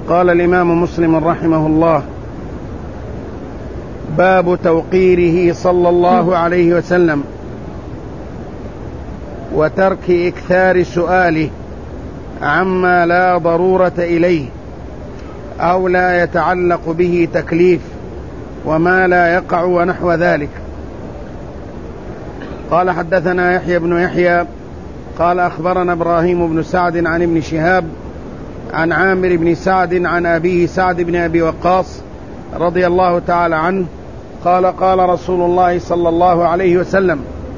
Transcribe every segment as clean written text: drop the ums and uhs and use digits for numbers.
قال الإمام مسلم رحمه الله: باب توقيره صلى الله عليه وسلم وترك إكثار سؤاله عما لا ضرورة إليه أو لا يتعلق به تكليف وما لا يقع ونحو ذلك. قال: حدثنا يحيى بن يحيى قال: أخبرنا إبراهيم بن سعد عن ابن شهاب عن عامر بن سعد عن أبيه سعد بن أبي وقاص رضي الله تعالى عنه قال: قال رسول الله صلى الله عليه وسلم: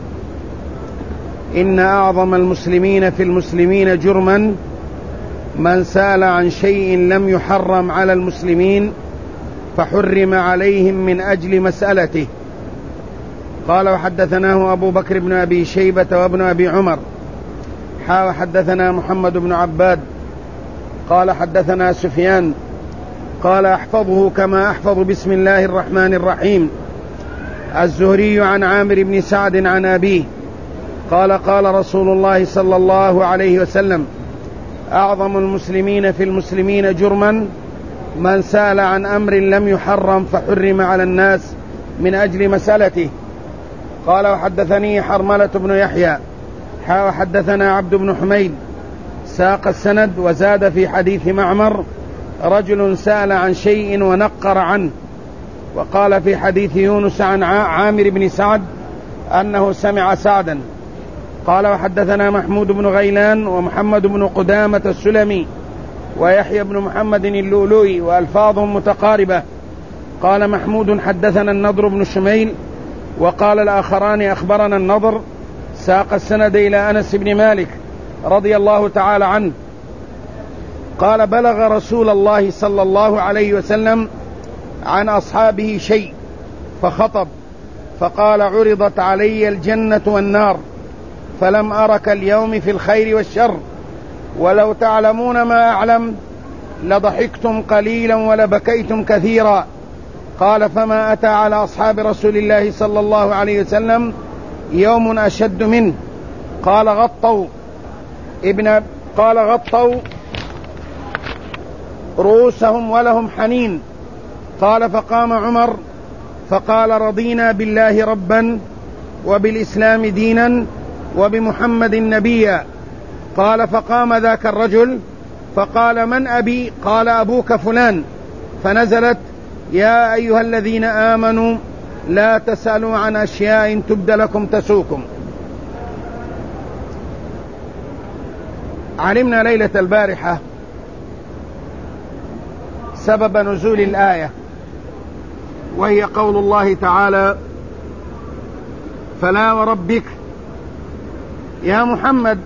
إن أعظم المسلمين في المسلمين جرما من سأل عن شيء لم يحرم على المسلمين فحرم عليهم من أجل مسألته. قال: وحدثناه أبو بكر بن أبي شيبة وابن أبي عمر وحدثنا محمد بن عباد قال: حدثنا سفيان قال: أحفظه كما أحفظ بسم الله الرحمن الرحيم الزهري عن عامر بن سعد عن أبيه قال: قال رسول الله صلى الله عليه وسلم: أعظم المسلمين في المسلمين جرما من سأل عن أمر لم يحرم فحرم على الناس من أجل مسألته. قال: وحدثني حرملة بن يحيى وحدثنا عبد بن حميد ساق السند وزاد في حديث معمر: رجل سأل عن شيء ونقر عنه. وقال في حديث يونس عن عامر بن سعد أنه سمع سعدا. قال: وحدثنا محمود بن غيلان ومحمد بن قدامة السلمي ويحيى بن محمد اللؤلؤي وألفاظهم متقاربة. قال محمود: حدثنا النضر بن شميل. وقال الآخران: أخبرنا النضر. ساق السند إلى أنس بن مالك رضي الله تعالى عنه قال: بلغ رسول الله صلى الله عليه وسلم عن أصحابه شيء فخطب فقال: عرضت علي الجنة والنار فلم أرك اليوم في الخير والشر، ولو تعلمون ما أعلم لضحكتم قليلا ولبكيتم كثيرا. قال: فما أتى على أصحاب رسول الله صلى الله عليه وسلم يوم أشد منه. قال: غطوا رؤوسهم ولهم حنين. قال: فقام عمر فقال: رضينا بالله ربا وبالإسلام دينا وبمحمد نبيا. قال: فقام ذاك الرجل فقال: من أبي؟ قال: أبوك فلان. فنزلت: يا أيها الذين آمنوا لا تسألوا عن أشياء تبد لكم تسوكم. علمنا ليلة البارحة سبب نزول الآية، وهي قول الله تعالى: فلا وربك يا محمد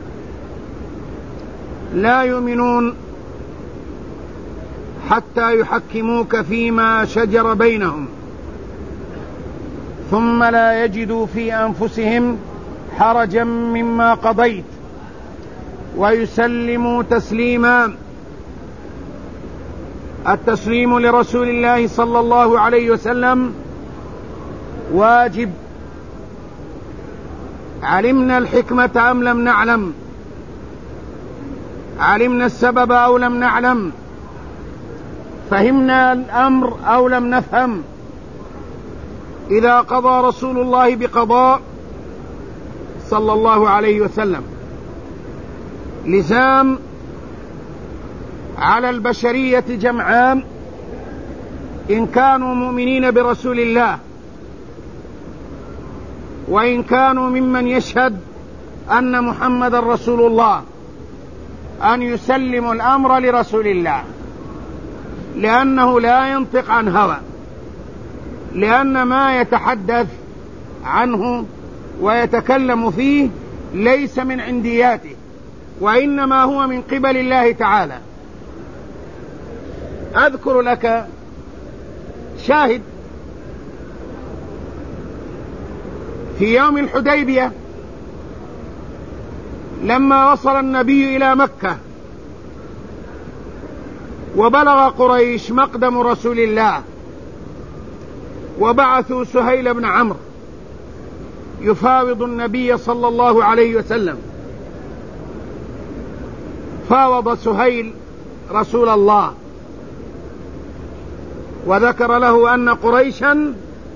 لا يؤمنون حتى يحكموك فيما شجر بينهم ثم لا يجدوا في أنفسهم حرجا مما قضيت ويسلموا تسليما. التسليم لرسول الله صلى الله عليه وسلم واجب. علمنا الحكمة أم لم نعلم؟ علمنا السبب أو لم نعلم؟ فهمنا الأمر أو لم نفهم؟ إذا قضى رسول الله بقضاء صلى الله عليه وسلم لزام على البشرية جمعاء إن كانوا مؤمنين برسول الله وإن كانوا ممن يشهد أن محمد رسول الله، أن يسلموا الأمر لرسول الله، لأنه لا ينطق عن هوى، لأن ما يتحدث عنه ويتكلم فيه ليس من عندياته، وإنما هو من قبل الله تعالى. أذكر لك شاهد في يوم الحديبية لما وصل النبي إلى مكة وبلغ قريش مقدم رسول الله وبعثوا سهيل بن عمرو يفاوض النبي صلى الله عليه وسلم. فاوض سهيل رسول الله وذكر له أن قريشا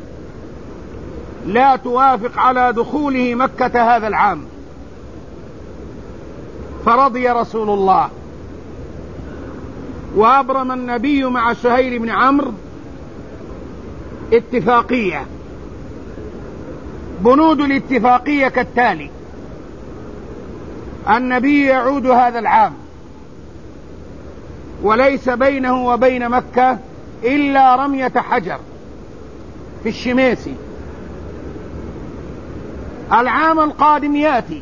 لا توافق على دخوله مكة هذا العام، فرضي رسول الله، وأبرم النبي مع سهيل بن عمرو اتفاقية. بنود الاتفاقية كالتالي: النبي يعود هذا العام وليس بينه وبين مكة إلا رمية حجر في الشميسي. العام القادم يأتي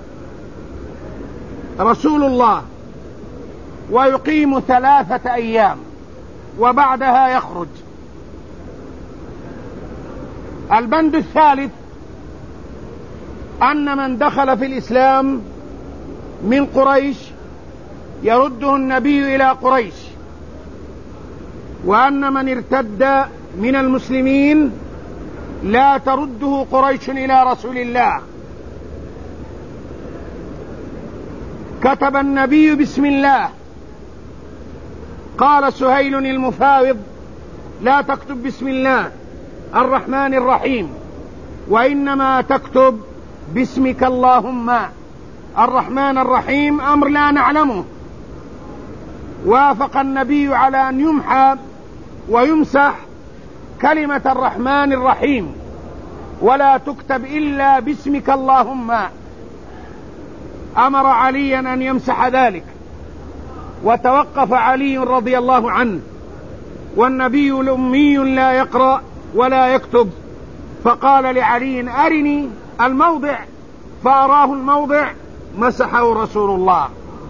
رسول الله ويقيم 3 أيام وبعدها يخرج. البند الثالث: أن من دخل في الإسلام من قريش يرده النبي إلى قريش، وأن من ارتد من المسلمين لا ترده قريش إلى رسول الله. كتب النبي بسم الله، قال سهيل المفاوض: لا تكتب بسم الله الرحمن الرحيم، وإنما تكتب باسمك اللهم. الرحمن الرحيم أمر لا نعلمه. وافق النبي على أن يمحى ويمسح كلمة الرحمن الرحيم ولا تكتب إلا باسمك اللهم. أمر عليا أن يمسح ذلك، وتوقف علي رضي الله عنه، والنبي الأمي لا يقرأ ولا يكتب، فقال لعلي: أرني الموضع، فأراه الموضع مسحه رسول الله.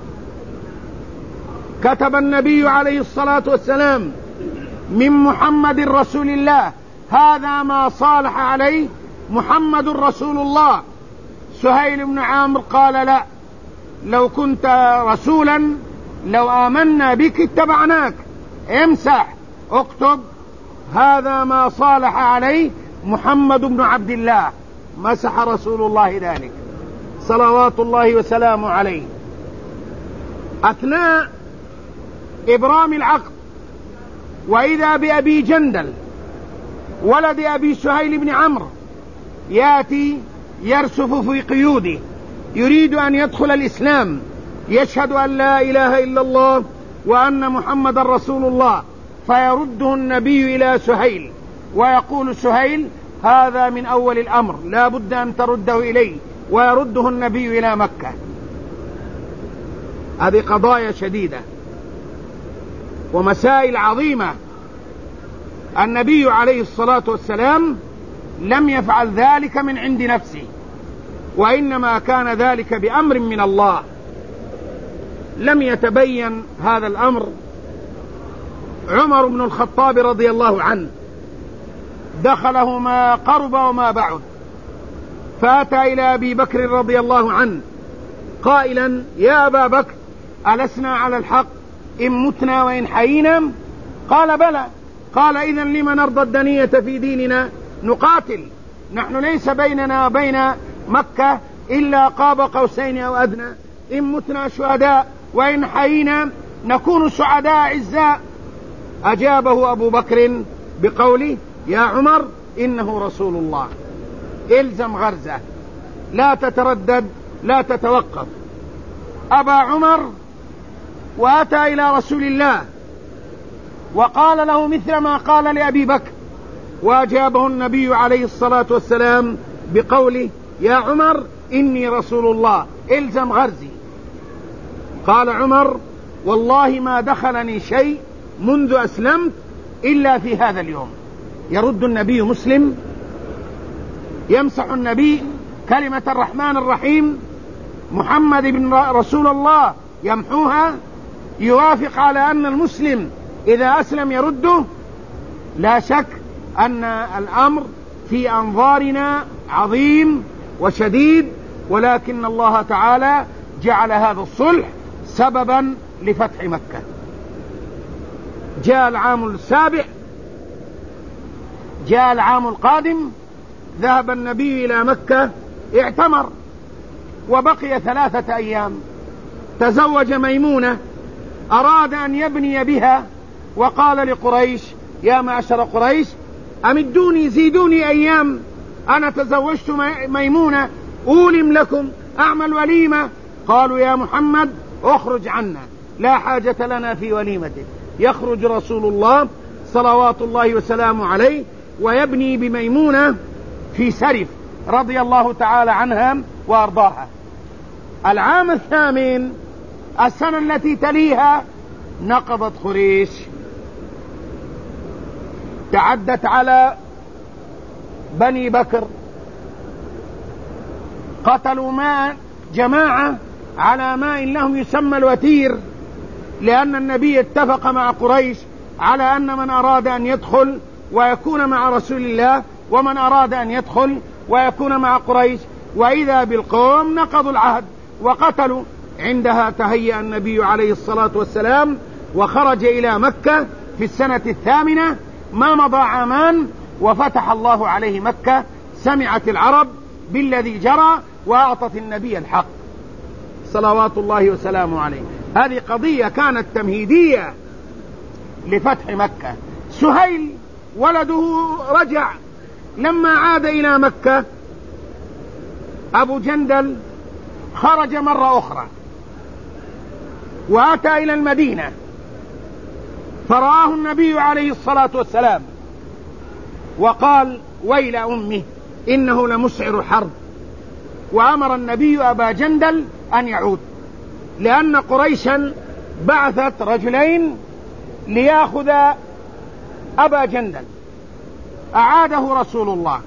كتب النبي عليه الصلاة والسلام: من محمد رسول الله، هذا ما صالح عليه محمد رسول الله. سهيل بن عمرو قال: لا، لو كنت رسولا لو آمنا بك اتبعناك. امسح، اكتب: هذا ما صالح عليه محمد بن عبد الله. مسح رسول الله ذلك صلوات الله وسلامه عليه. أثناء إبرام العقد وإذا بأبي جندل ولد أبي سهيل بن عمرو يأتي يرسف في قيوده، يريد أن يدخل الإسلام، يشهد أن لا إله إلا الله وأن محمد رسول الله، فيرده النبي إلى سهيل ويقول سهيل: هذا من أول الأمر، لا بد أن ترده إليه، ويرده النبي إلى مكة. هذه قضايا شديدة ومسائل عظيمة. النبي عليه الصلاة والسلام لم يفعل ذلك من عند نفسه، وإنما كان ذلك بأمر من الله. لم يتبين هذا الأمر. عمر بن الخطاب رضي الله عنه دخله ما قرب وما بعد، فأتى إلى أبي بكر رضي الله عنه قائلا: يا أبا بكر، ألسنا على الحق إن متنا وإن حيينا؟ قال: بلى. قال: إذن لما نرضى الدنية في ديننا؟ نقاتل، نحن ليس بيننا وبين مكة إلا قاب قوسين أو أدنى، إن متنا شهداء وإن حيينا نكون سعداء عزاء. أجابه أبو بكر بقوله: يا عمر، إنه رسول الله، إلزم غرزه، لا تتردد، لا تتوقف. أبى عمر وأتى إلى رسول الله وقال له مثل ما قال لأبي بكر، وأجابه النبي عليه الصلاة والسلام بقوله: يا عمر، إني رسول الله، إلزم غرزي. قال عمر: والله ما دخلني شيء منذ أسلمت إلا في هذا اليوم. يرد النبي مسلم، يمسح النبي كلمة الرحمن الرحيم، محمد بن رسول الله يمحوها، يوافق على أن المسلم إذا أسلم يرده. لا شك أن الأمر في أنظارنا عظيم وشديد، ولكن الله تعالى جعل هذا الصلح سببا لفتح مكة. جاء العام السابع، جاء العام القادم، ذهب النبي إلى مكة، اعتمر وبقي 3 أيام. تزوج ميمونة، أراد أن يبني بها، وقال لقريش: يا معشر قريش أمدوني زيدوني أيام، أنا تزوجت ميمونة أولم لكم أعمل وليمة. قالوا يا محمد اخرج عنا، لا حاجة لنا في وليمتك. يخرج رسول الله صلوات الله وسلامه عليه ويبني بميمونة في سرف رضي الله تعالى عنها وأرضاها. العام الثامن، السنة التي تليها، نقضت قريش، تعدت على بني بكر، قتلوا جماعة على ماء لهم يسمى الوتير، لأن النبي اتفق مع قريش على أن من أراد أن يدخل ويكون مع رسول الله، ومن أراد أن يدخل ويكون مع قريش، وإذا بالقوم نقضوا العهد وقتلوا. عندها تهيأ النبي عليه الصلاة والسلام وخرج إلى مكة في السنة الثامنة، ما مضى عامان وفتح الله عليه مكة. سمعت العرب بالذي جرى وأعطت النبي الحق صلوات الله وسلامه عليه. هذه قضية كانت تمهيدية لفتح مكة. سهيل ولده رجع، لما عاد إلى مكة أبو جندل خرج مرة أخرى وأتى إلى المدينة، فرآه النبي عليه الصلاة والسلام وقال ويل أمه إنه لمسعر حرب، وأمر النبي أبا جندل أن يعود، لأن قريشا بعثت رجلين ليأخذ أبا جندل. أعاده رسول الله،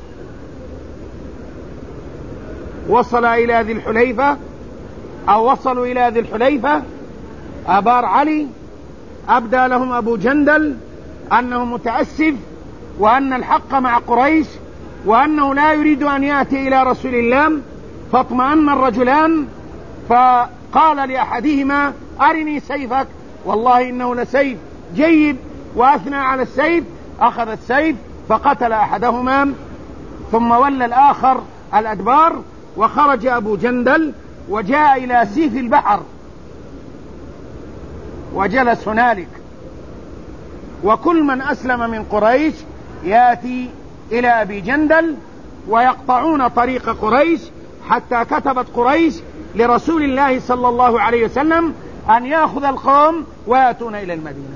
وصل إلى ذي الحليفة أو وصلوا إلى ذي الحليفة، أبار علي أبدى لهم أبو جندل أنه متأسف وأن الحق مع قريش وأنه لا يريد أن يأتي إلى رسول الله. فاطمأن الرجلان، فقال لأحدهما أرني سيفك، والله إنه لسيف جيد، وأثنى على السيف، أخذ السيف فقتل أحدهما، ثم ولى الآخر الأدبار، وخرج أبو جندل وجاء إلى سيف البحر وجلس هنالك. وكل من أسلم من قريش يأتي إلى أبي جندل ويقطعون طريق قريش، حتى كتبت قريش لرسول الله صلى الله عليه وسلم أن يأخذ القوم ويأتون إلى المدينة.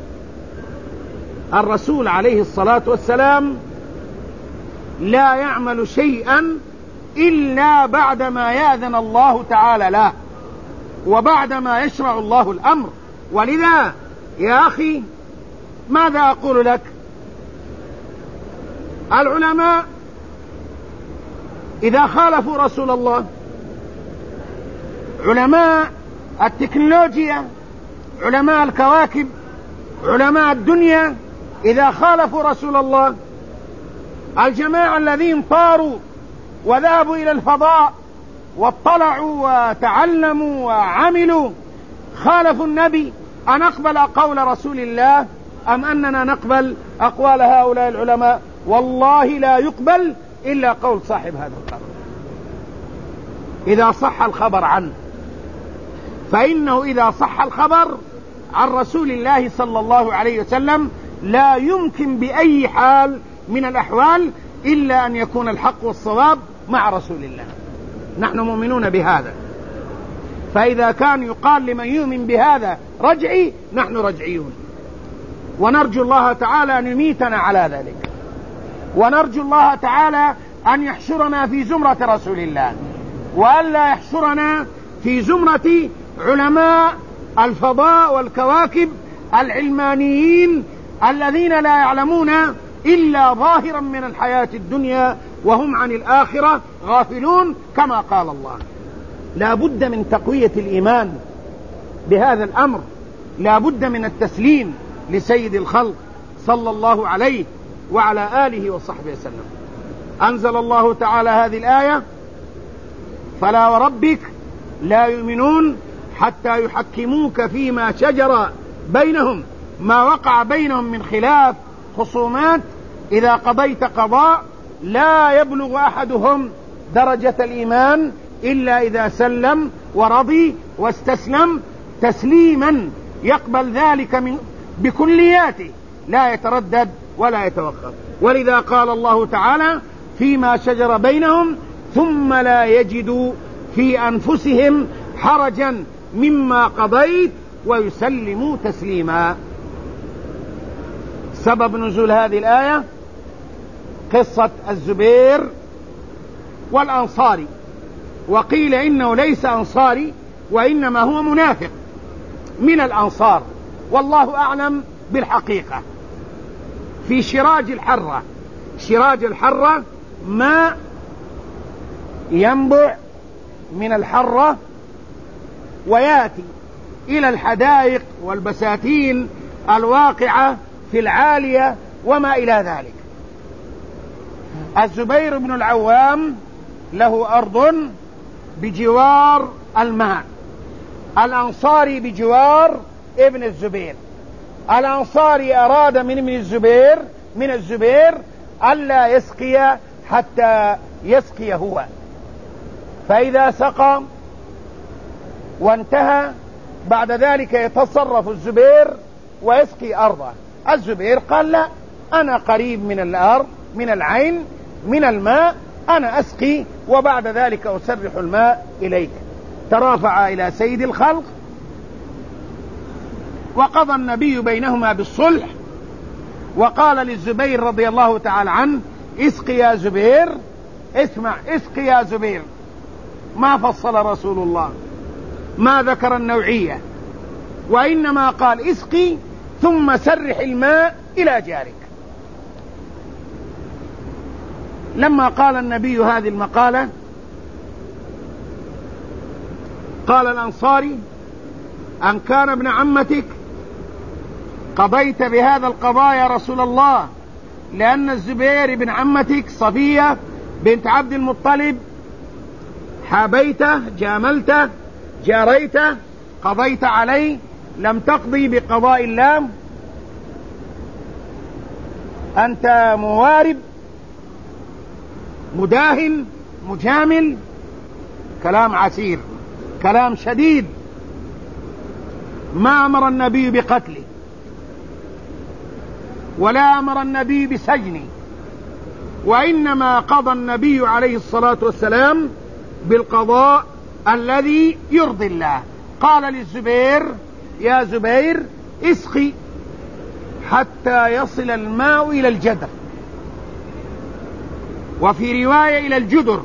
الرسول عليه الصلاة والسلام لا يعمل شيئا إلا بعدما يأذن الله تعالى له وبعدما يشرع الله الأمر. ولذا يا أخي ماذا أقول لك؟ العلماء إذا خالفوا رسول الله، علماء التكنولوجيا، علماء الكواكب، علماء الدنيا، إذا خالفوا رسول الله، الجماعة الذين طاروا وذهبوا إلى الفضاء واطلعوا وتعلموا وعملوا، خالفوا النبي، أنقبل قول رسول الله أم أننا نقبل أقوال هؤلاء العلماء؟ والله لا يقبل إلا قول صاحب هذا القبر إذا صح الخبر عنه، فإنه إذا صح الخبر عن رسول الله صلى الله عليه وسلم لا يمكن بأي حال من الأحوال إلا أن يكون الحق والصواب مع رسول الله. نحن مؤمنون بهذا، فإذا كان يقال لمن يؤمن بهذا رجعي، نحن رجعيون، ونرجو الله تعالى أن يميتنا على ذلك، ونرجو الله تعالى أن يحشرنا في زمرة رسول الله، وألا يحشرنا في زمرة علماء الفضاء والكواكب العلمانيين الذين لا يعلمون إلا ظاهرا من الحياة الدنيا وهم عن الآخرة غافلون، كما قال الله. لا بد من تقوية الإيمان بهذا الأمر، لا بد من التسليم لسيد الخلق صلى الله عليه وعلى آله وصحبه وسلم. أنزل الله تعالى هذه الآية: فلا وربك لا يؤمنون حتى يحكموك فيما شجر بينهم، ما وقع بينهم من خلاف خصومات، إذا قضيت قضاء لا يبلغ أحدهم درجة الإيمان إلا إذا سلم ورضي واستسلم تسليما يقبل ذلك بكلياته، لا يتردد ولا يتوقف. ولذا قال الله تعالى فيما شجر بينهم ثم لا يجدوا في أنفسهم حرجا مما قضيت ويسلموا تسليما. سبب نزول هذه الآية قصة الزبير والأنصاري، وقيل إنه ليس أنصاري وإنما هو منافق من الأنصار، والله أعلم بالحقيقة. في شراج الحرة، شراج الحرة ماء ينبع من الحرة وياتي إلى الحدائق والبساتين الواقعة في العالية وما إلى ذلك. الزبير بن العوام له أرض بجوار الماء، الأنصاري بجوار ابن الزبير. الأنصاري أراد من الزبير ألا يسقي حتى يسقي هو، فإذا سقى وانتهى بعد ذلك يتصرف الزبير ويسقي أرضه. الزبير قال لا، أنا قريب من الأرض، من العين، من الماء، أنا أسقي وبعد ذلك أسرح الماء إليك. ترافع إلى سيد الخلق وقضى النبي بينهما بالصلح، وقال للزبير رضي الله تعالى عنه اسقي يا زبير، اسمع، اسقي يا زبير. ما فصل رسول الله، ما ذكر النوعية، وإنما قال اسقي ثم سرح الماء إلى جارك. لما قال النبي هذه المقالة قال الأنصاري أن كان ابن عمتك قضيت بهذا القضاء يا رسول الله، لأن الزبير ابن عمتك صفية بنت عبد المطلب حابيته، جاملته، جاريته، قضيت عليه، لم تقضي بقضاء الله، أنت موارب، مداهن، مجامل. كلام عسير، كلام شديد. ما أمر النبي بقتله ولا أمر النبي بسجنه، وإنما قضى النبي عليه الصلاة والسلام بالقضاء الذي يرضي الله. قال للزبير يا زبير اسقي حتى يصل الماء إلى الجدر، وفي رواية إلى الجدر.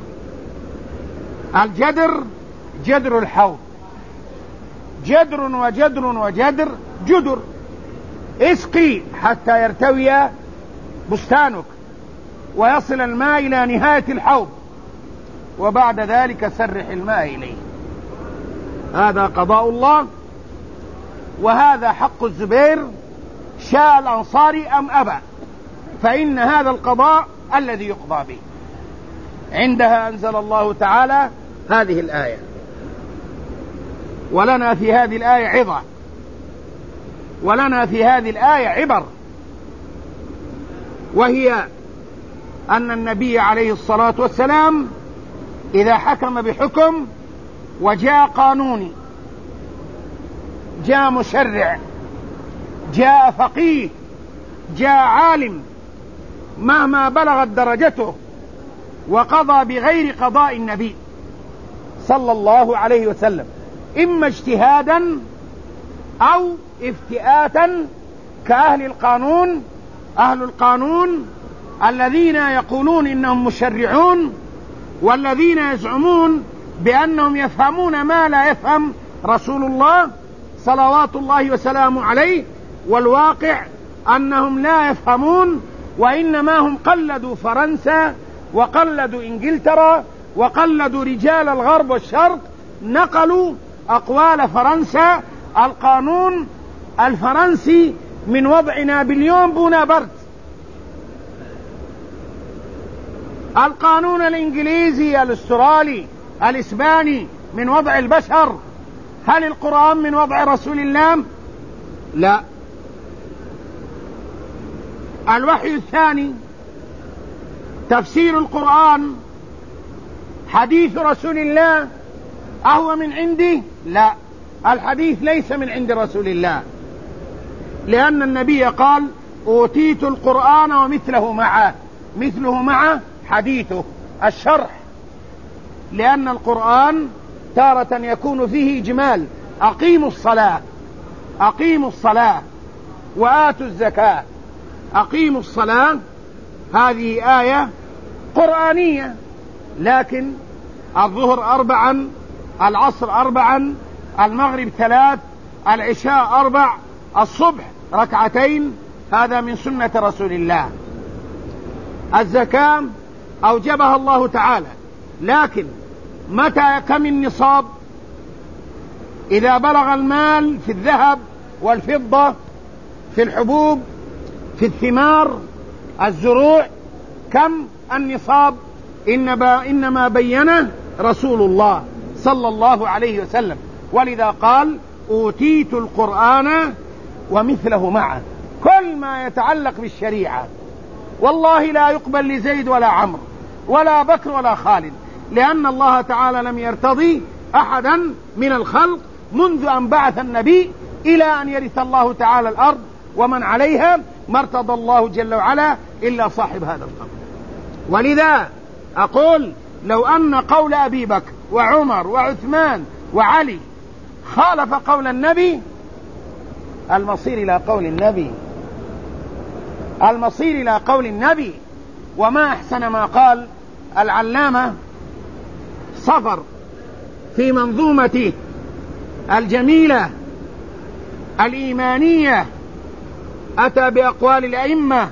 الجدر جدر الحوض، جدر وجدر وجدر جدر. اسقي حتى يرتوي بستانك ويصل الماء إلى نهاية الحوض، وبعد ذلك سرح الماء إليه. هذا قضاء الله، وهذا حق الزبير، شاء الأنصاري أم أبى، فإن هذا القضاء الذي يقضى به. عندها أنزل الله تعالى هذه الآية. ولنا في هذه الآية عظة، ولنا في هذه الآية عبر، وهي أن النبي عليه الصلاة والسلام إذا حكم بحكم وجاء قانوني، جاء مشرع، جاء فقيه، جاء عالم، مهما بلغت درجته، وقضى بغير قضاء النبي صلى الله عليه وسلم، إما اجتهادا أو افتئاتا، كأهل القانون. أهل القانون الذين يقولون إنهم مشرعون، والذين يزعمون بأنهم يفهمون ما لا يفهم رسول الله صلوات الله وسلامه عليه، والواقع أنهم لا يفهمون، وإنما هم قلدوا فرنسا وقلدوا إنجلترا وقلدوا رجال الغرب والشرق، نقلوا أقوال فرنسا. القانون الفرنسي من وضع نابليون بونابرت، القانون الإنجليزي، الأسترالي، الإسباني من وضع البشر. هل القرآن من وضع رسول الله؟ لا. الوحي الثاني تفسير القرآن، حديث رسول الله أهو من عندي؟ لا، الحديث ليس من عند رسول الله، لأن النبي قال أوتيت القرآن ومثله معه، مثله معه حديثه الشرح، لأن القرآن تارة يكون فيه إجمال: أقيموا الصلاة، أقيموا الصلاة وآتوا الزكاة. أقيموا الصلاة هذه آية قرآنية، لكن الظهر 4، العصر 4، المغرب 3، العشاء 4، الصبح 2 هذا من سنة رسول الله. الزكاة أوجبها الله تعالى، لكن متى كم النصاب؟ إذا بلغ المال في الذهب والفضة، في الحبوب، في الثمار، الزروع، كم النصاب؟ إنما بينه رسول الله صلى الله عليه وسلم، ولذا قال: أوتيت القرآن ومثله معه. كل ما يتعلق بالشريعة والله لا يقبل لزيد ولا عمرو ولا بكر ولا خالد، لأن الله تعالى لم يرتضي أحدا من الخلق منذ أن بعث النبي إلى أن يرث الله تعالى الأرض ومن عليها، ما ارتضى الله جل وعلا إلا صاحب هذا القبر. ولذا أقول: لو أن قول أبي بكر وعمر وعثمان وعلي خالف قول النبي، المصير إلى قول النبي، المصير إلى قول النبي. وما أحسن ما قال العلامة صفر في منظومته الجميلة الإيمانية، أتى بأقوال الأئمة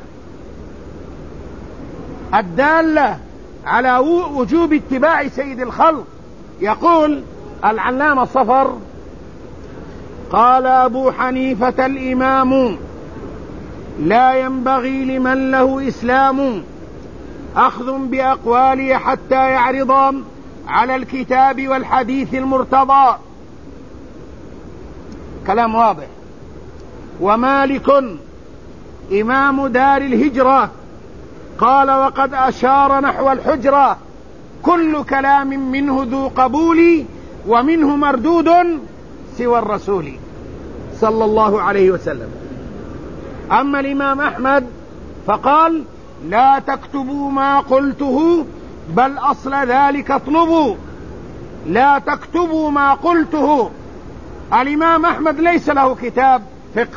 الدالة على وجوب اتباع سيد الخلق. يقول العلامة صفر: قال أبو حنيفة الإمام: لا ينبغي لمن له إسلام أخذ بأقواله حتى يعرض على الكتاب والحديث المرتضى. كلام واضح. ومالك إمام دار الهجرة قال: وقد أشار نحو الحجرة، كل كلام منه ذو قبول ومنه مردود سوى الرسول صلى الله عليه وسلم. أما الإمام أحمد فقال: لا تكتبوا ما قلته بل أصل ذلك اطلبوا. لا تكتبوا ما قلته. الإمام أحمد ليس له كتاب فقه،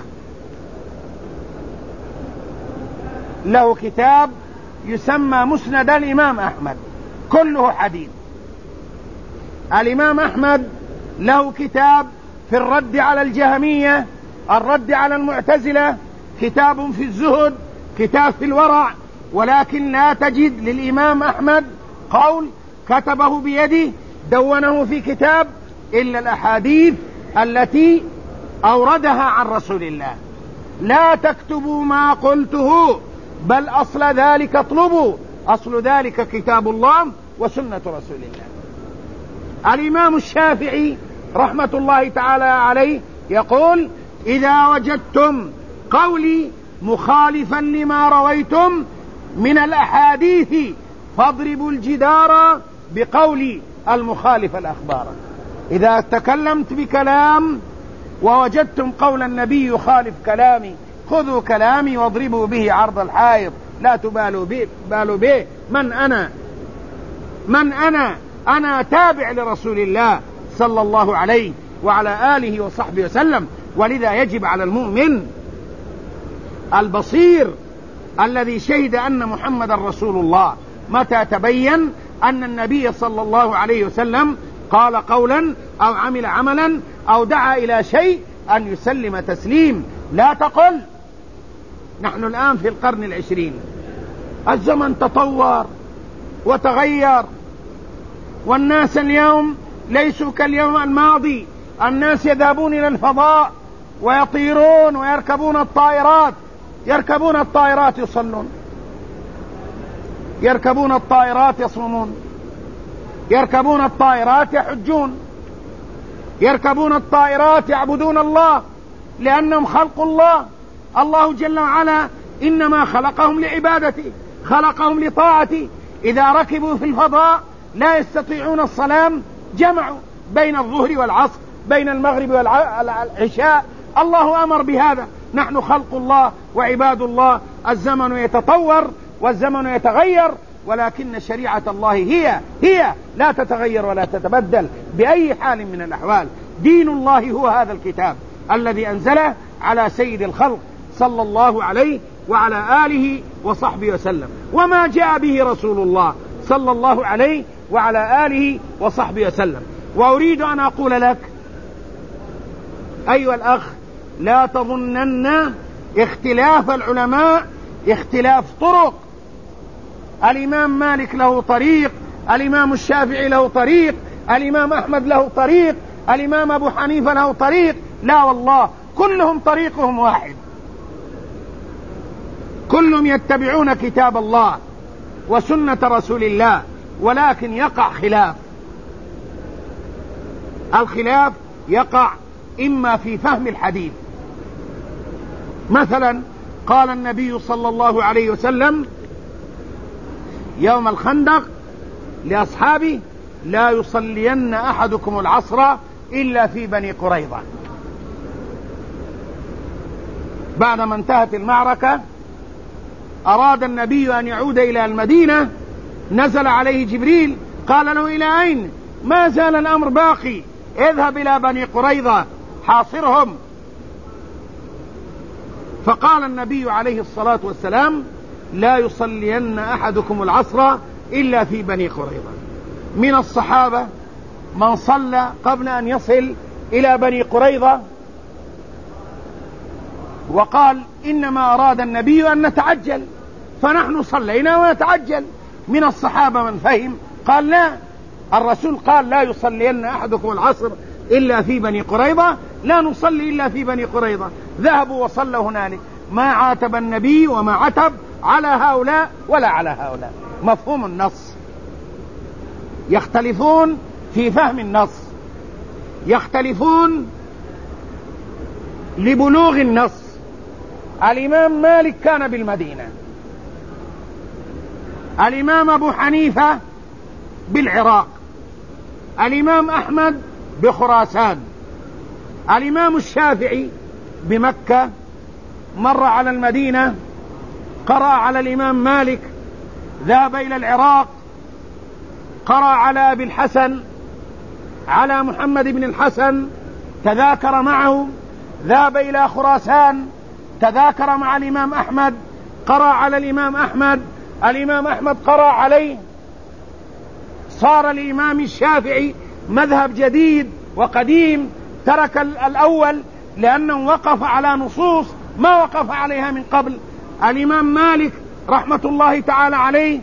له كتاب يسمى مسند الإمام أحمد، كله حديث. الإمام أحمد له كتاب في الرد على الجهمية، الرد على المعتزلة، كتاب في الزهد، كتاب في الورع، ولكن لا تجد للإمام أحمد قول كتبه بيده دونه في كتاب إلا الأحاديث التي أوردها عن رسول الله. لا تكتبوا ما قلته بل أصل ذلك اطلبوا. أصل ذلك كتاب الله وسنة رسول الله. الإمام الشافعي رحمة الله تعالى عليه يقول: إذا وجدتم قولي مخالفا لما رويتم من الأحاديث فاضربوا الجدار بقول المخالف الأخبار. إذا تكلمت بكلام ووجدتم قول النبي يخالف كلامي، خذوا كلامي واضربوا به عرض الحائط، لا تبالوا به. من أنا تابع لرسول الله صلى الله عليه وعلى آله وصحبه وسلم. ولذا يجب على المؤمن البصير الذي شهد أن محمد رسول الله متى تبين أن النبي صلى الله عليه وسلم قال قولا أو عمل عملا أو دعا إلى شيء أن يسلم تسليم. لا تقل نحن الآن في القرن 20، الزمن تطور وتغير، والناس اليوم ليسوا كاليوم الماضي. الناس يذهبون إلى الفضاء ويطيرون ويركبون الطائرات، يركبون الطائرات يصلون، يركبون الطائرات يصومون، يركبون الطائرات يحجون، يركبون الطائرات يعبدون الله، لأنهم خلق الله. الله جل وعلا إنما خلقهم لعبادته، خلقهم لطاعته. إذا ركبوا في الفضاء لا يستطيعون الصلاة، جمعوا بين الظهر والعصر، بين المغرب والعشاء. الله أمر بهذا، نحن خلق الله وعباد الله، الزمن يتطور والزمن يتغير، ولكن شريعة الله هي لا تتغير ولا تتبدل بأي حال من الأحوال. دين الله هو هذا الكتاب الذي أنزله على سيد الخلق صلى الله عليه وعلى آله وصحبه وسلم، وما جاء به رسول الله صلى الله عليه وعلى آله وصحبه وسلم. وأريد أن أقول لك أيها الأخ، لا تظنن اختلاف العلماء اختلاف طرق. الإمام مالك له طريق، الإمام الشافعي له طريق، الإمام أحمد له طريق، الإمام أبو حنيفة له طريق. لا والله، كلهم طريقهم واحد، كلهم يتبعون كتاب الله وسنة رسول الله، ولكن يقع خلاف. الخلاف يقع إما في فهم الحديث. مثلا قال النبي صلى الله عليه وسلم يوم الخندق لأصحابه: لا يصلين أحدكم العصر إلا في بني قريظة. بعدما انتهت المعركة أراد النبي أن يعود إلى المدينة، نزل عليه جبريل قال له: إلى أين؟ ما زال الأمر باقي، اذهب إلى بني قريظة حاصرهم. فقال النبي عليه الصلاة والسلام: لا يصلين أحدكم العصر إلا في بني قريظة. من الصحابة من صلى قبل أن يصل إلى بني قريظة وقال: إنما أراد النبي أن نتعجل فنحن صلينا ونتعجل. من الصحابة من فهم قال: لا، الرسول قال: لا يصلين أحدكم العصر إلا في بني قريظة، لا نصلي إلا في بني قريظة. ذهبوا وصلوا هنالك، ما عاتب النبي وما عتب على هؤلاء ولا على هؤلاء. مفهوم النص. يختلفون في فهم النص، يختلفون لبلوغ النص. الإمام مالك كان بالمدينة، الإمام أبو حنيفة بالعراق، الإمام أحمد بخراسان، الإمام الشافعي بمكة، مر على المدينة، قرأ على الإمام مالك، ذهب إلى العراق، قرأ على أبي الحسن، على محمد بن الحسن، تذاكر معه، ذهب إلى خراسان، تذاكر مع الإمام أحمد، قرأ على الإمام أحمد، الإمام أحمد قرأ عليه، صار الإمام الشافعي مذهب جديد وقديم، ترك الأول لأنه وقف على نصوص ما وقف عليها من قبل. الإمام مالك رحمة الله تعالى عليه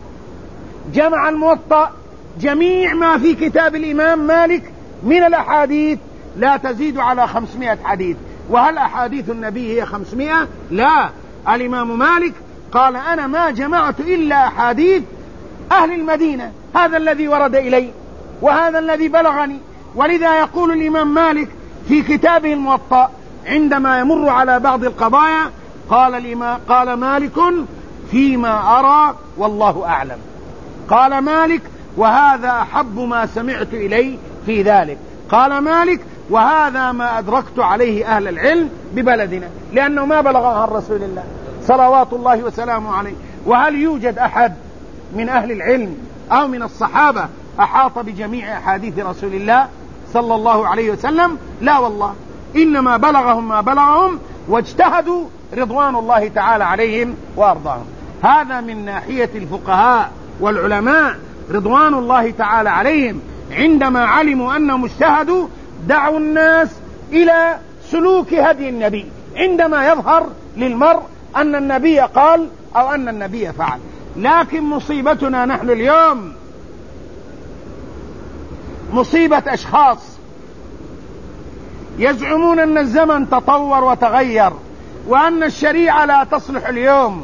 جمع الموطأ، جميع ما في كتاب الإمام مالك من الأحاديث لا تزيد على 500 حديث. وهل أحاديث النبي هي 500؟ لا، الإمام مالك قال: أنا ما جمعت إلا أحاديث أهل المدينة، هذا الذي ورد إلي وهذا الذي بلغني. ولذا يقول الإمام مالك في كتابه الموطأ عندما يمر على بعض القضايا: قال مالك فيما أرى والله أعلم. قال مالك: وهذا أحب ما سمعت إلي في ذلك. قال مالك: وهذا ما أدركت عليه أهل العلم ببلدنا، لأنه ما بلغ عن رسول الله صلوات الله وسلامه عليه. وهل يوجد أحد من أهل العلم أو من الصحابة أحاط بجميع أحاديث رسول الله صلى الله عليه وسلم؟ لا والله، إنما بلغهم ما بلغهم واجتهدوا رضوان الله تعالى عليهم وأرضاهم. هذا من ناحية الفقهاء والعلماء رضوان الله تعالى عليهم، عندما علموا أنهم اجتهدوا دعوا الناس إلى سلوك هدي النبي عندما يظهر للمرء أن النبي قال أو أن النبي فعل. لكن مصيبتنا نحن اليوم مصيبة أشخاص يزعمون أن الزمن تطور وتغير وأن الشريعة لا تصلح اليوم،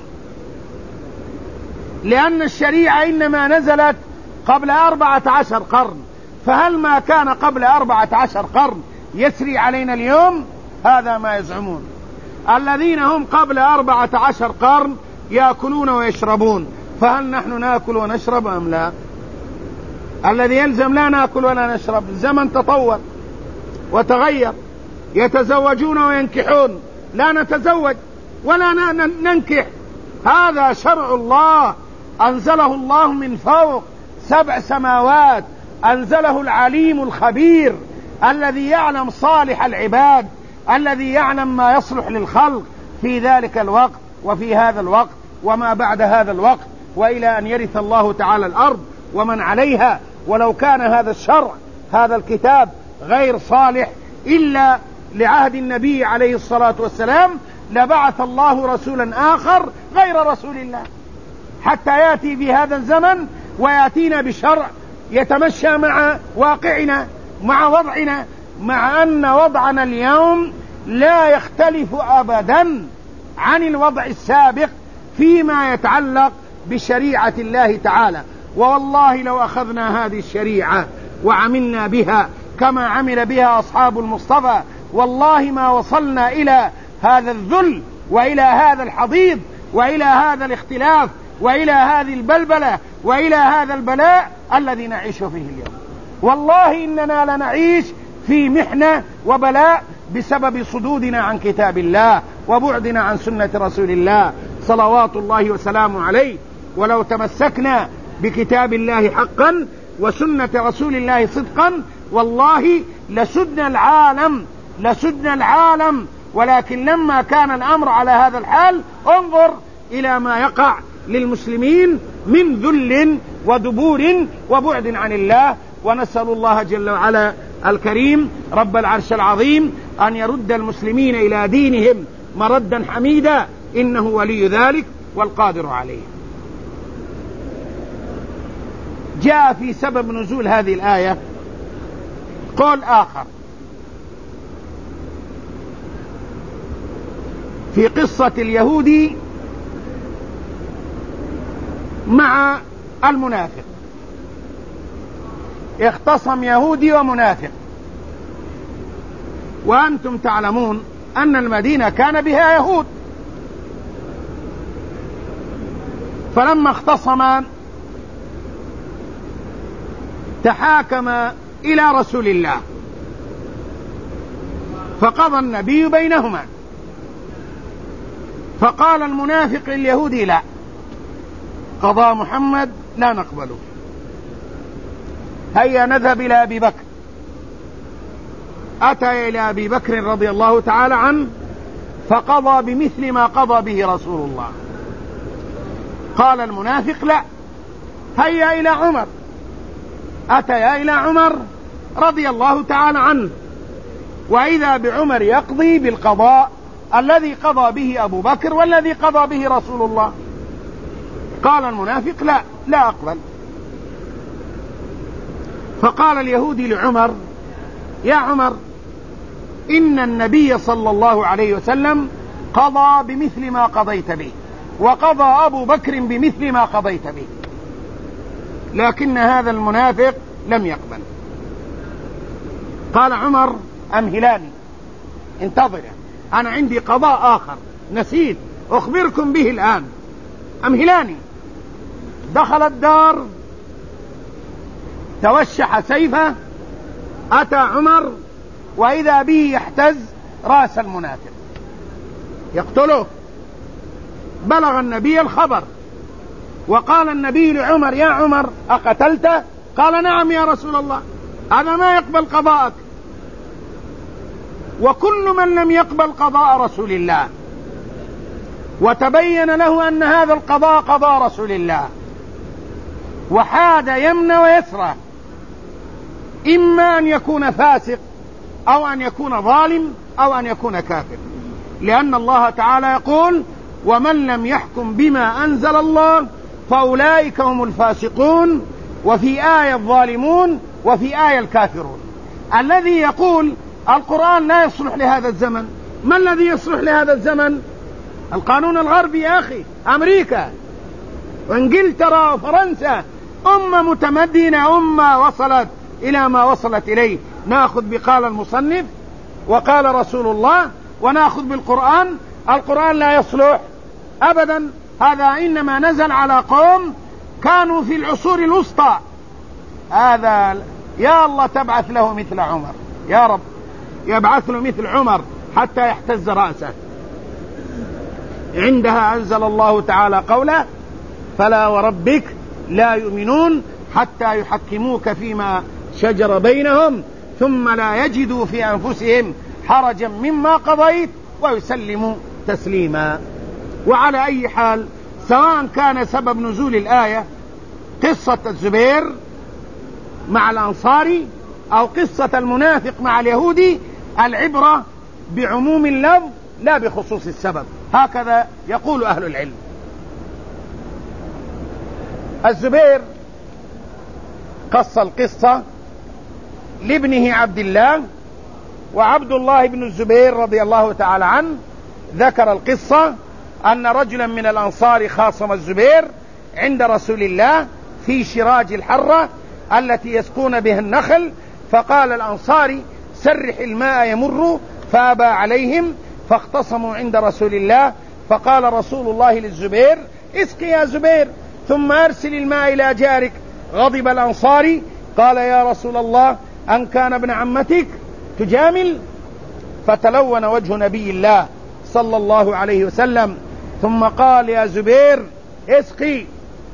لأن الشريعة إنما نزلت قبل 14 قرن، فهل ما كان قبل 14 قرن يسري علينا اليوم؟ هذا ما يزعمون. الذين هم قبل 14 قرن يأكلون ويشربون، فهل نحن نأكل ونشرب أم لا؟ الذي يلزم لا نأكل ولا نشرب. الزمن تطور وتغير، يتزوجون وينكحون، لا نتزوج ولا ننكح. هذا شرع الله أنزله الله من فوق 7 سماوات، أنزله العليم الخبير الذي يعلم صالح العباد، الذي يعلم ما يصلح للخلق في ذلك الوقت وفي هذا الوقت وما بعد هذا الوقت، وإلى أن يرث الله تعالى الأرض ومن عليها. ولو كان هذا الشرع، هذا الكتاب غير صالح إلا لعهد النبي عليه الصلاة والسلام، لبعث الله رسولا آخر غير رسول الله حتى يأتي في هذا الزمن ويأتينا بشرع يتمشى مع واقعنا، مع وضعنا، مع أن وضعنا اليوم لا يختلف أبدا عن الوضع السابق فيما يتعلق بشريعة الله تعالى. والله لو أخذنا هذه الشريعة وعملنا بها كما عمل بها أصحاب المصطفى، والله ما وصلنا إلى هذا الذل وإلى هذا الحضيض وإلى هذا الاختلاف وإلى هذه البلبلة وإلى هذا البلاء الذي نعيش فيه اليوم. والله إننا لنعيش في محنة وبلاء بسبب صدودنا عن كتاب الله وبعدنا عن سنة رسول الله صلوات الله وسلامه عليه. ولو تمسكنا بكتاب الله حقا وسنة رسول الله صدقا والله لسدنا العالم. ولكن لما كان الأمر على هذا الحال انظر إلى ما يقع للمسلمين من ذل ودبور وبعد عن الله. ونسأل الله جل وعلا الكريم رب العرش العظيم أن يرد المسلمين إلى دينهم مردا حميدا، إنه ولي ذلك والقادر عليه. جاء في سبب نزول هذه الآية قول آخر في قصة اليهودي مع المنافق. اختصم يهودي ومنافق، وأنتم تعلمون أن المدينة كان بها يهود، فلما اختصما تحاكما إلى رسول الله فقضى النبي بينهما، فقال المنافق اليهودي لا، قضاء محمد لا نقبله، هيا نذهب إلى أبي بكر. أتى إلى أبي بكر رضي الله تعالى عنه فقضى بمثل ما قضى به رسول الله. قال المنافق لا، هيا إلى عمر. أتيا إلى عمر رضي الله تعالى عنه، وإذا بعمر يقضي بالقضاء الذي قضى به أبو بكر والذي قضى به رسول الله. قال المنافق لا أقبل. فقال اليهودي لعمر يا عمر إن النبي صلى الله عليه وسلم قضى بمثل ما قضيت به، وقضى أبو بكر بمثل ما قضيت به، لكن هذا المنافق لم يقبل. قال عمر أمهلاني، انتظر، أنا عندي قضاء آخر نسيت أخبركم به الآن، أمهلاني. دخل الدار توشح سيفه، أتى عمر وإذا به يحتز رأس المنافق يقتله. بلغ النبي الخبر وقال النبي لعمر يا عمر أقتلته؟ قال نعم يا رسول الله، هذا ما يقبل قضاءك. وكل من لم يقبل قضاء رسول الله وتبين له أن هذا القضاء قضاء رسول الله وحاد يمنى ويسرى، إما أن يكون فاسق أو أن يكون ظالم أو أن يكون كافر، لأن الله تعالى يقول ومن لم يحكم بما أنزل الله فأولئك هم الفاسقون، وفي آية الظالمون وفي آية الكافرون. الذي يقول القرآن لا يصلح لهذا الزمن، ما الذي يصلح لهذا الزمن؟ القانون الغربي يا أخي، أمريكا وإنجلترا وفرنسا، أمة متمدنة، أمة وصلت إلى ما وصلت إليه. نأخذ بقال المصنف وقال رسول الله ونأخذ بالقرآن. القرآن لا يصلح أبدا، هذا إنما نزل على قوم كانوا في العصور الوسطى. هذا يا الله تبعث له مثل عمر، يا رب يبعث له مثل عمر حتى يحتز رأسه. عندها أنزل الله تعالى قوله: فلا وربك لا يؤمنون حتى يحكموك فيما شجر بينهم ثم لا يجدوا في أنفسهم حرجا مما قضيت ويسلموا تسليما. وعلى أي حال، سواء كان سبب نزول الآية قصة الزبير مع الأنصاري أو قصة المنافق مع اليهودي، العبرة بعموم اللفظ لا بخصوص السبب، هكذا يقول أهل العلم. الزبير قص القصة لابنه عبد الله، وعبد الله بن الزبير رضي الله تعالى عنه ذكر القصة أن رجلا من الأنصار خاصم الزبير عند رسول الله في شراج الحرة التي يسقون بها النخل، فقال الأنصاري: سرح الماء يمر، فأبى عليهم فاختصموا عند رسول الله، فقال رسول الله للزبير: اسق يا زبير ثم أرسل الماء إلى جارك. غضب الأنصاري، قال: يا رسول الله، أن كان ابن عمتك تجامل؟ فتلون وجه نبي الله صلى الله عليه وسلم، ثم قال: يا زبير اسقي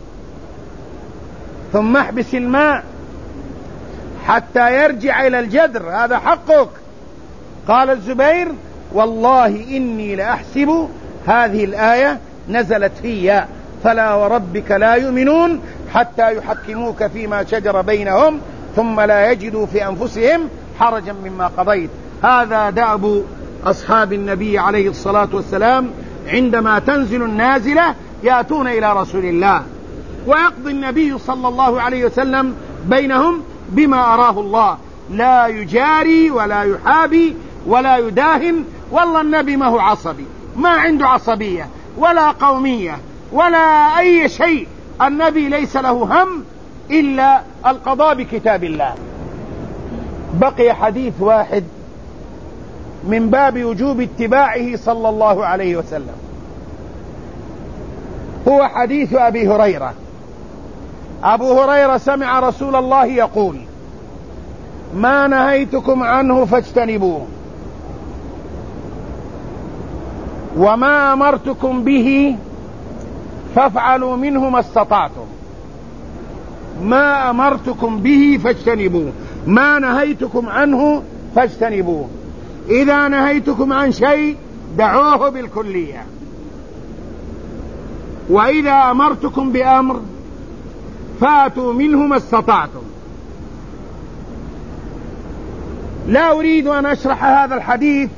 ثم احبس الماء حتى يرجع إلى الجدر، هذا حقك. قال الزبير: والله إني لأحسب هذه الآية نزلت في: فلا وربك لا يؤمنون حتى يحكموك فيما شجر بينهم ثم لا يجدوا في أنفسهم حرجا مما قضيت. هذا دأب أصحاب النبي عليه الصلاة والسلام، عندما تنزل النازلة يأتون إلى رسول الله، ويقضي النبي صلى الله عليه وسلم بينهم بما أراه الله، لا يجاري ولا يحابي ولا يداهن. والله النبي ما هو عصبي، ما عنده عصبية ولا قومية ولا أي شيء، النبي ليس له هم إلا القضاء بكتاب الله. بقي حديث واحد من باب وجوب اتباعه صلى الله عليه وسلم، هو حديث أبي هريرة. أبو هريرة سمع رسول الله يقول: ما نهيتكم عنه فاجتنبوه، وما أمرتكم به فافعلوا منه ما استطعتم. ما أمرتكم به فاجتنبوه، ما نهيتكم عنه فاجتنبوه. إذا نهيتكم عن شيء دعوه بالكلية، وإذا أمرتكم بأمر فاتوا منه ما استطعتم. لا أريد أن أشرح هذا الحديث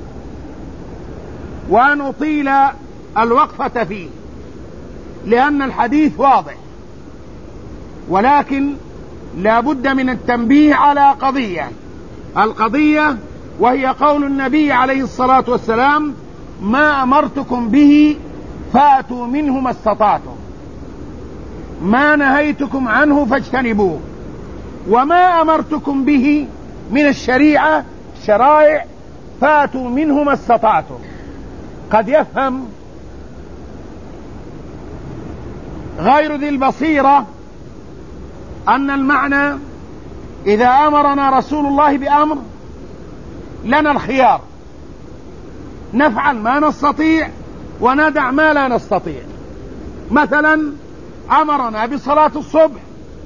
وأن أطيل الوقفة فيه، لأن الحديث واضح، ولكن لا بد من التنبيه على القضية وهي قول النبي عليه الصلاة والسلام: ما أمرتكم به فاتوا منه ما استطعتم، ما نهيتكم عنه فاجتنبوه، وما أمرتكم به من الشرائع فاتوا منه ما استطعتم. قد يفهم غير ذي البصيرة أن المعنى إذا أمرنا رسول الله بأمر لنا الخيار، نفعل ما نستطيع وندع ما لا نستطيع. مثلا أمرنا بصلاة الصبح،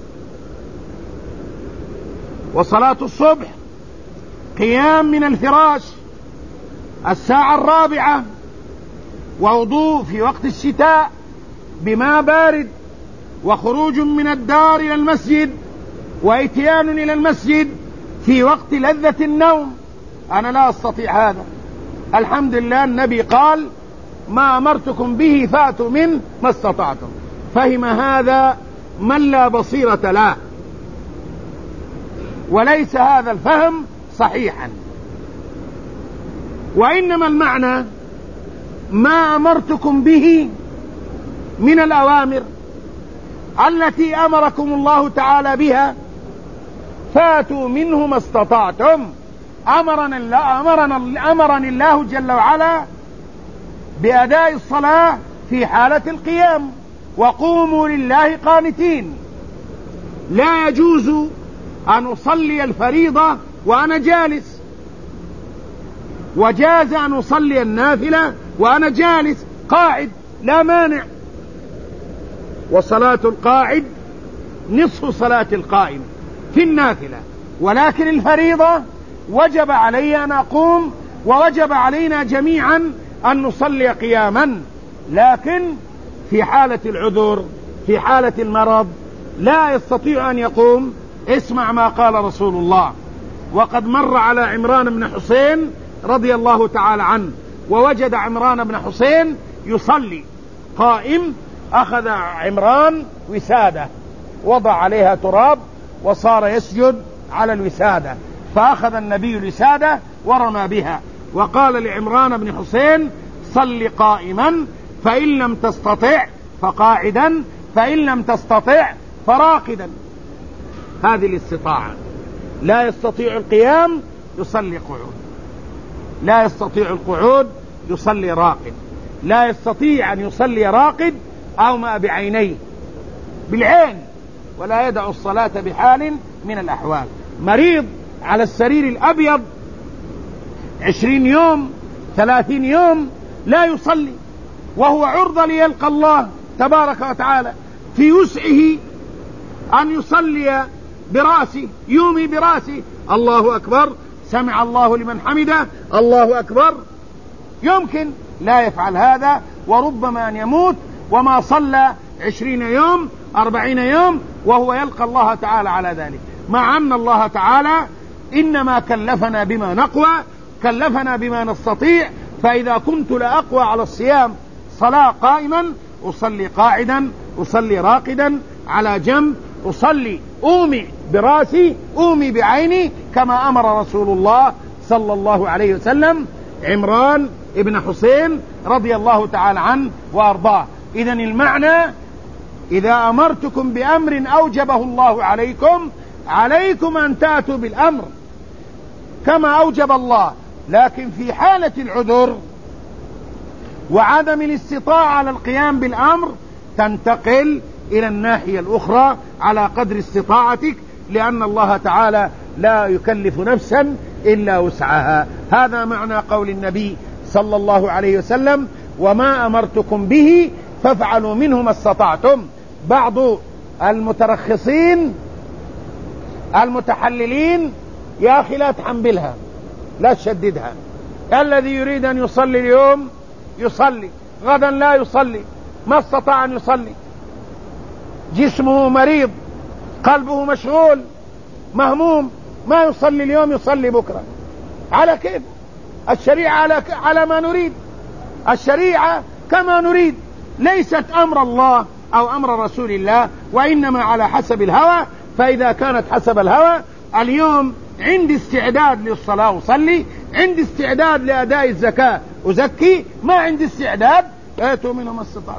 وصلاة الصبح قيام من الفراش الساعة 4، ووضوء في وقت الشتاء بماء بارد، وخروج من الدار إلى المسجد، وإتيان إلى المسجد في وقت لذة النوم. أنا لا أستطيع هذا، الحمد لله النبي قال: ما أمرتكم به فأتوا منه ما استطعتم. فهم هذا من لا بصيرة له، وليس هذا الفهم صحيحا، وإنما المعنى ما أمرتكم به من الأوامر التي أمركم الله تعالى بها فاتوا منه ما استطعتم. أمرني الله جل وعلا بأداء الصلاة في حالة القيام، وقوموا لله قانتين. لا يجوز أن أصلي الفريضة وأنا جالس، وجاز أن أصلي النافلة وأنا جالس، قاعد لا مانع، وصلاة القاعد نصف صلاة القائم في النافلة، ولكن الفريضة وجب علي أن أقوم، ووجب علينا جميعا أن نصلي قياما. لكن في حالة العذر، في حالة المرض، لا يستطيع أن يقوم. اسمع ما قال رسول الله، وقد مر على عمران بن حسين رضي الله تعالى عنه، ووجد عمران بن حسين يصلي قائم، أخذ عمران وسادة وضع عليها تراب وصار يسجد على الوسادة، فأخذ النبي الوسادة ورمى بها، وقال لعمران بن حسين: صل قائما، فإن لم تستطع فقاعدا، فإن لم تستطع فراقدا. هذه الاستطاعة. لا يستطيع القيام يصلي قعود، لا يستطيع القعود يصلي راقد، لا يستطيع أن يصلي راقد أو ما بعينيه بالعين، ولا يدع الصلاة بحال من الأحوال. مريض على السرير الأبيض 20 يوم 30 يوم لا يصلي، وهو عرضة ليلقى الله تبارك وتعالى، في وسعه أن يصلي برأسه، يومي برأسه، الله أكبر، سمع الله لمن حمده، الله أكبر. يمكن لا يفعل هذا، وربما أن يموت وما صلى 20 يوم 40 يوم وهو يلقى الله تعالى على ذلك، مع أن الله تعالى إنما كلفنا بما نقوى، كلفنا بما نستطيع. فإذا كنت لأقوى على الصيام صلاة قائما، أصلي قاعدا، أصلي راقدا على جنب، أصلي أومي براسي، أومي بعيني، كما أمر رسول الله صلى الله عليه وسلم عمران ابن حسين رضي الله تعالى عنه وأرضاه. إذن المعنى: إذا أمرتكم بأمر أوجبه الله عليكم، عليكم أن تأتوا بالأمر كما أوجب الله. لكن في حالة العذر وعدم الاستطاعة على القيام بالأمر، تنتقل إلى الناحية الأخرى على قدر استطاعتك، لأن الله تعالى لا يكلف نفسا إلا وسعها. هذا معنى قول النبي صلى الله عليه وسلم: وما أمرتكم به فافعلوا منه ما استطعتم. بعض المترخصين المتحللين: يا أخي لا تحملها، لا تشددها، الذي يريد أن يصلي اليوم يصلي، غدا لا يصلي، ما استطاع أن يصلي، جسمه مريض، قلبه مشغول، مهموم، ما يصلي اليوم يصلي بكرة، على كيف؟ الشريعة على ما نريد، الشريعة كما نريد، ليست أمر الله أو أمر رسول الله، وإنما على حسب الهوى. فإذا كانت حسب الهوى، اليوم عندي استعداد للصلاة أصلي، عندي استعداد لأداء الزكاة أزكي، ما عندي استعداد آتوا منه ما استطعتم.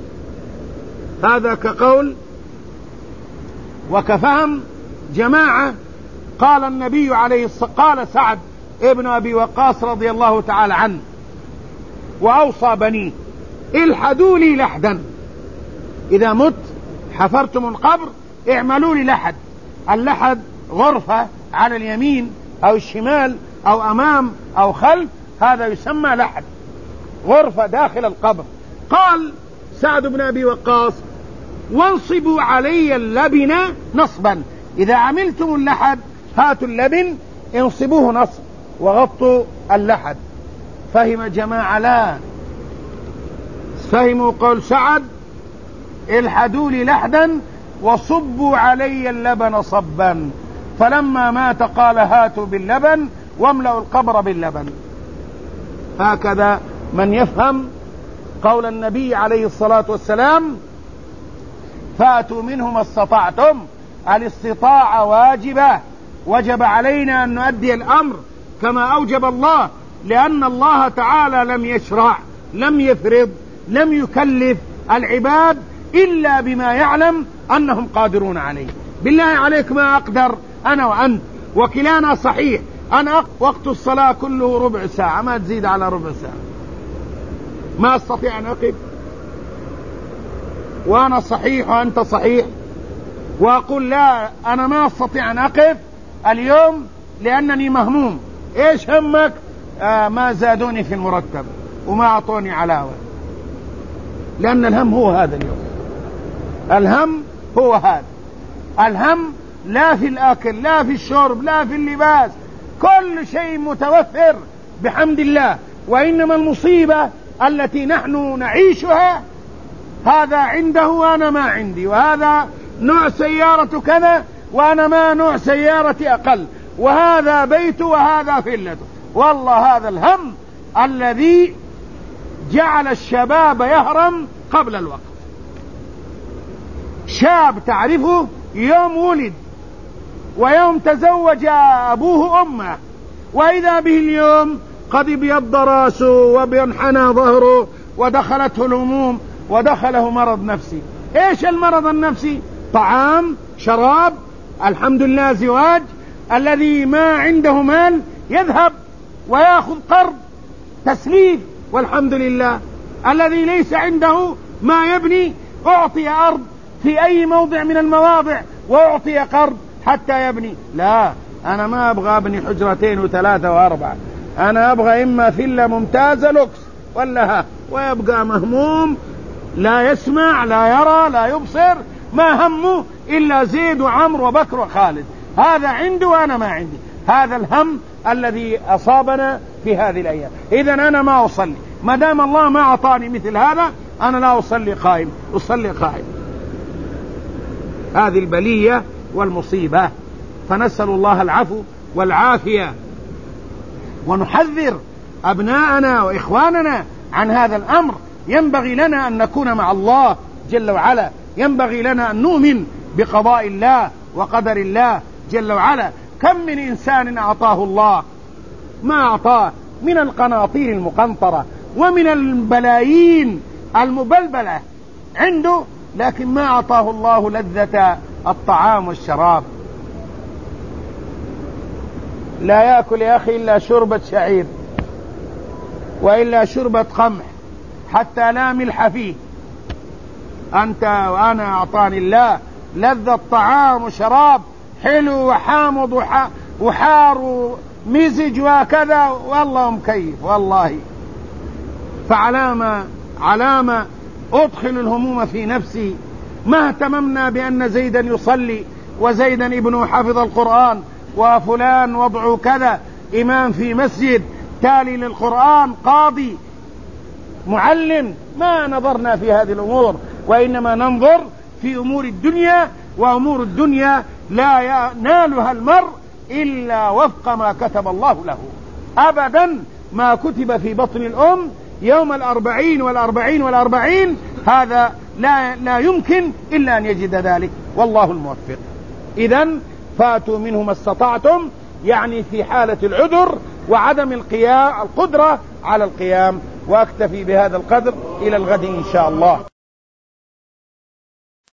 هذا كقول وكفهم جماعة. قال النبي عليه الصلاة، قال سعد ابن أبي وقاص رضي الله تعالى عنه وأوصى بنيه: الحدوا لي لحدا، إذا مت حفرتم القبر اعملوا لي لحد. اللحد غرفة على اليمين أو الشمال أو أمام أو خلف، هذا يسمى لحد، غرفة داخل القبر. قال سعد بن أبي وقاص: وانصبوا علي اللبن نصبا، إذا عملتم اللحد هاتوا اللبن انصبوه نصب وغطوا اللحد. فهم جماعة؟ لا فهموا قول سعد: الحدوا لي لحدا وصبوا علي اللبن صبا. فلما مات قال: هاتوا باللبن واملأوا القبر باللبن. هكذا من يفهم قول النبي عليه الصلاة والسلام: فاتوا منه ما استطعتم. الاستطاعة واجبة، وجب علينا أن نؤدي الأمر كما أوجب الله، لأن الله تعالى لم يشرع، لم يفرض، لم يكلف العباد إلا بما يعلم أنهم قادرون عليه. بالله عليك ما أقدر أنا وأنت، وكلانا صحيح، أنا وقت الصلاة كله ربع ساعة، ما تزيد على ربع ساعة، ما أستطيع أن أقف، وأنا صحيح وأنت صحيح، وأقول لا أنا ما أستطيع أن أقف اليوم لأنني مهموم. إيش همك؟ ما زادوني في المرتب وما أعطوني علاوة. لأن الهم هو هذا اليوم. الهم هو هذا الهم، لا في الأكل، لا في الشرب، لا في اللباس، كل شيء متوفر بحمد الله. وإنما المصيبة التي نحن نعيشها، هذا عنده وأنا ما عندي، وهذا نوع سيارة كذا وأنا ما نوع سيارة أقل، وهذا بيت وهذا فلته. والله هذا الهم الذي جعل الشباب يهرم قبل الوقت. شاب تعرفه يوم ولد ويوم تزوج أبوه أمه، وإذا به اليوم قد ابيض راسه وبينحنى ظهره ودخلته الهموم ودخله مرض نفسي. ايش المرض النفسي؟ طعام، شراب، الحمد لله زواج. الذي ما عنده مال يذهب ويأخذ قرض تسليف والحمد لله. الذي ليس عنده ما يبني أعطي أرض في أي موضع من المواضع وأعطي قرض حتى يبني. لا، أنا ما أبغى أبني حجرتين وثلاثة وأربعة، أنا أبغى إما فيلا ممتازة لوكس ولا ها، ويبقى مهموم، لا يسمع لا يرى لا يبصر، ما همه إلا زيد وعمر وبكر وخالد. هذا عنده وأنا ما عندي. هذا الهم الذي أصابنا في هذه الأيام. إذن أنا ما أصلي ما دام الله ما أعطاني مثل هذا، أنا لا أصلي قائم، أصلي قائم. هذه البلية والمصيبة، فنسأل الله العفو والعافية، ونحذر أبناءنا وإخواننا عن هذا الأمر. ينبغي لنا أن نكون مع الله جل وعلا، ينبغي لنا أن نؤمن بقضاء الله وقدر الله جل وعلا. كم من إنسان أعطاه الله ما أعطاه من القناطير المقنطرة ومن البلايين المبلبلة عنده، لكن ما أعطاه الله لذة الطعام والشراب. لا يأكل يا أخي إلا شربة شعير وإلا شربة قمح حتى لا ملح فيه. أنت وأنا أعطاني الله لذة طعام وشراب حلو وحامض وحار ومزج وكذا، والله مكيف والله. فعلامة أدخل الهموم في نفسي. ما اهتممنا بأن زيدا يصلي وزيدا ابنه حفظ القرآن وفلان وضعه كذا، إمام في مسجد، تالي للقرآن، قاضي، معلم. ما نظرنا في هذه الأمور، وإنما ننظر في أمور الدنيا، وأمور الدنيا لا ينالها المرء إلا وفق ما كتب الله له. أبدا ما كتب في بطن الأم يوم 40 والأربعين هذا لا يمكن إلا أن يجد ذلك، والله الموفق. إذن فاتوا منه ما استطعتم، يعني في حالة العذر وعدم القدرة على القيام. وأكتفي بهذا القدر، إلى الغد إن شاء الله.